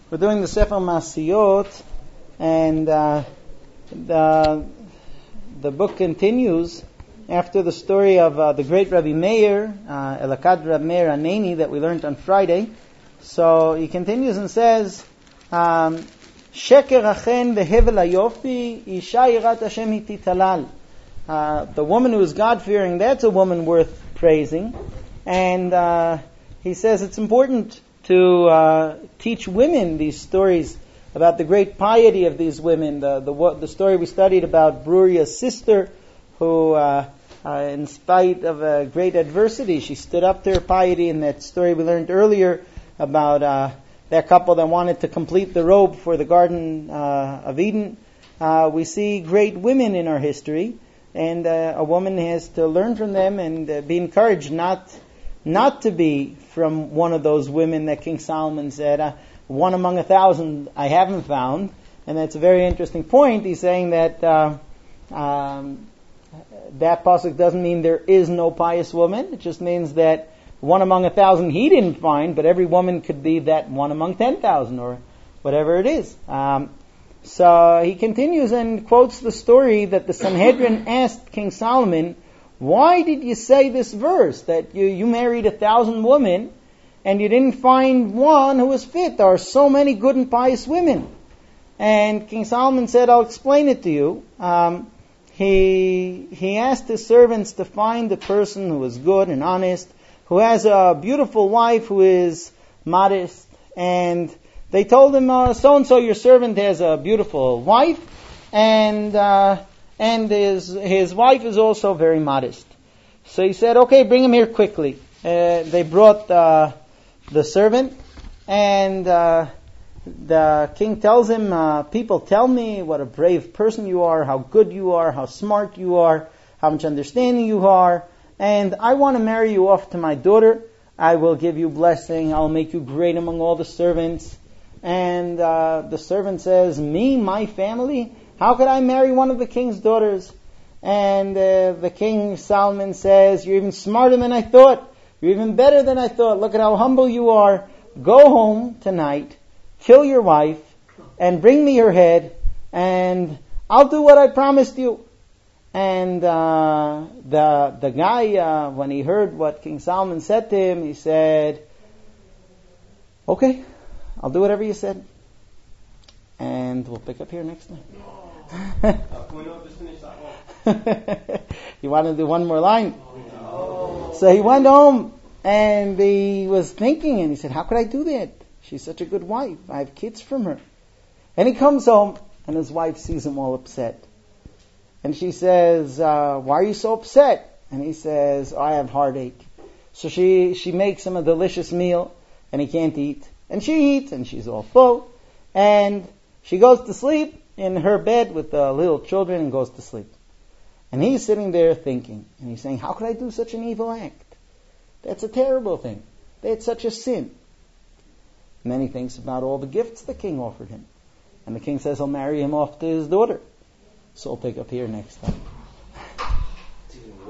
We're doing the Sefer Masiyot, and the book continues after the story of the great Rabbi Meir, Elakad Rabbi Meir Aneni, that we learned on Friday. So he continues and says, Sheker achen behevel hayofi, isha yirat Hashem hititalal. The woman who is God-fearing, that's a woman worth praising. And he says it's important to teach women these stories about the great piety of these women. The story we studied about Bruria's sister, who, in spite of a great adversity, she stood up to her piety. In that story we learned earlier about that couple that wanted to complete the robe for the Garden of Eden. We see great women in our history, and a woman has to learn from them and be encouraged not to be from one of those women that King Solomon said, one among 1,000 I haven't found. And that's a very interesting point. He's saying that that pasuk doesn't mean there is no pious woman. It just means that one among 1,000 he didn't find, but every woman could be that one among 10,000 or whatever it is. So he continues and quotes the story that the Sanhedrin asked King Solomon, why did you say this verse, that you married 1,000 women and you didn't find one who was fit? There are so many good and pious women. And King Solomon said, I'll explain it to you. He asked his servants to find a person who is good and honest, who has a beautiful wife who is modest. And they told him, so-and-so, your servant has a beautiful wife, and his wife is also very modest. So he said, okay, bring him here quickly. They brought the servant, and the king tells him, people tell me what a brave person you are, how good you are, how smart you are, how much understanding you are, and I want to marry you off to my daughter. I will give you blessing. I'll make you great among all the servants. And the servant says, me, my family? How could I marry one of the king's daughters? And the king Solomon says, you're even smarter than I thought. You're even better than I thought. Look at how humble you are. Go home tonight, kill your wife, and bring me her head, and I'll do what I promised you. And the guy, when he heard what King Solomon said to him, he said, okay, I'll do whatever you said. And we'll pick up here next time. You want to do one more line? So he went home and he was thinking, and he said, how could I do that? She's such a good wife. I have kids from her. And he comes home and his wife sees him all upset. And she says, why are you so upset? And he says, I have heartache. So she makes him a delicious meal and he can't eat. And she eats and she's all full. And she goes to sleep in her bed with the little children and goes to sleep. And he's sitting there thinking, and he's saying, how could I do such an evil act? That's a terrible thing. That's such a sin. And then he thinks about all the gifts the king offered him. And the king says, I'll marry him off to his daughter. So we'll pick up here next time.